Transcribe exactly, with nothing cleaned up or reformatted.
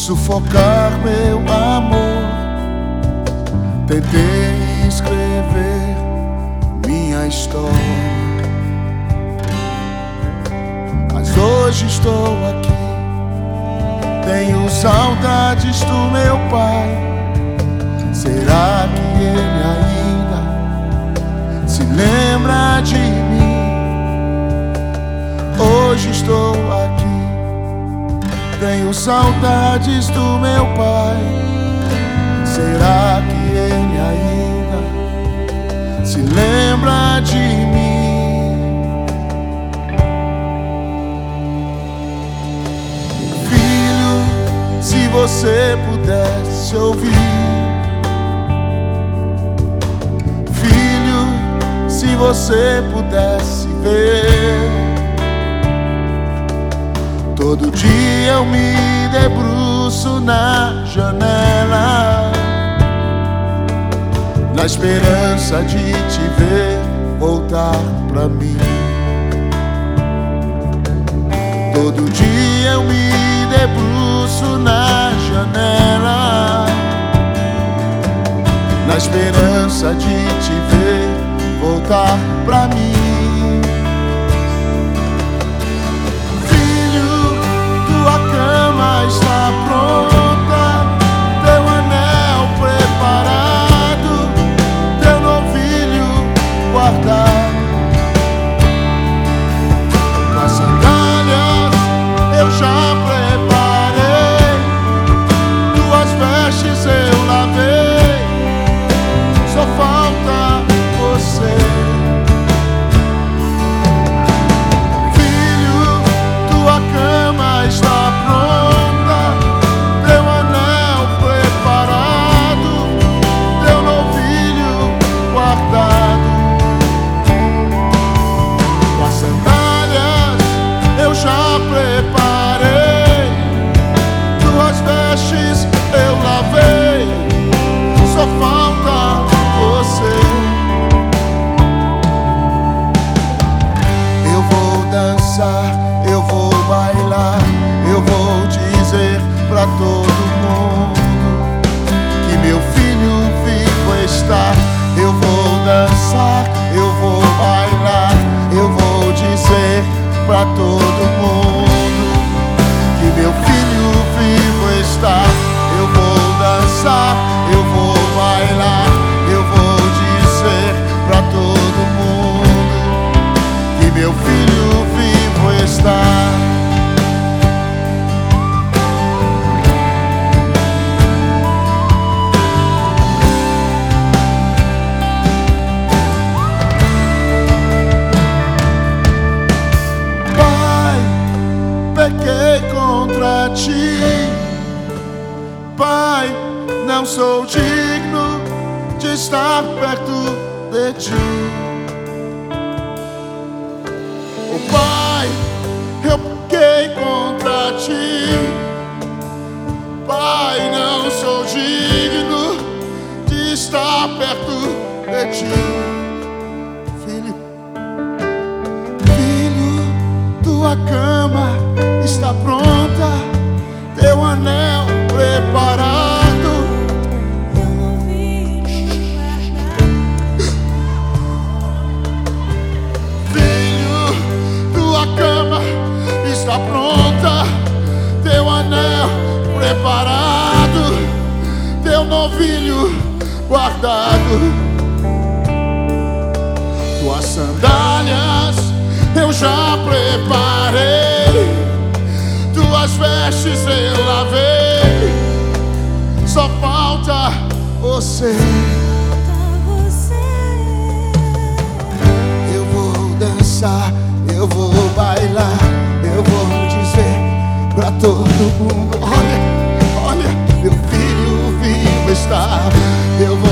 sufocar meu amor. Tentei escrever minha história, mas hoje estou aqui. Tenho saudades do meu pai. Será que ele ainda se lembra de mim? Hoje estou aqui. Tenho saudades do meu pai. Será que ele ainda se lembra de mim? Filho, se você pudesse ouvir. Filho, se você pudesse ver. Todo dia eu me debruço na janela, na esperança de te ver voltar pra mim. Todo dia eu me debruço na janela, na esperança de te ver voltar pra mim. Tua cama está pronta, teu anel preparado, teu novilho guardado. As sandálias eu já preparei, tuas vestes eu lavei, só falta você. Filho, tua cama está preparei, tuas vestes eu lavei, só falta você. Eu vou dançar, eu vou bailar, eu vou dizer pra todo mundo que meu filho vivo está. Eu vou dançar, eu vou bailar, eu vou dizer pra todo mundo que meu filho vivo está. Eu vou dançar, eu vou bailar, eu vou dizer pra todo mundo que meu filho vivo está. Pequei contra ti, Pai, não sou digno de estar perto de ti. Oh Pai, eu pequei contra ti, Pai, não sou digno de estar perto de ti. Filho, filho, tua cama está pronta, teu anel preparado. Filho, tua cama está pronta, teu anel preparado, teu novilho guardado. Tuas sandálias eu já preparei, tuas vestes eu lavei, só falta você. Eu vou dançar, eu vou bailar, eu vou dizer pra todo mundo: olha, olha, meu filho vivo está. Eu vou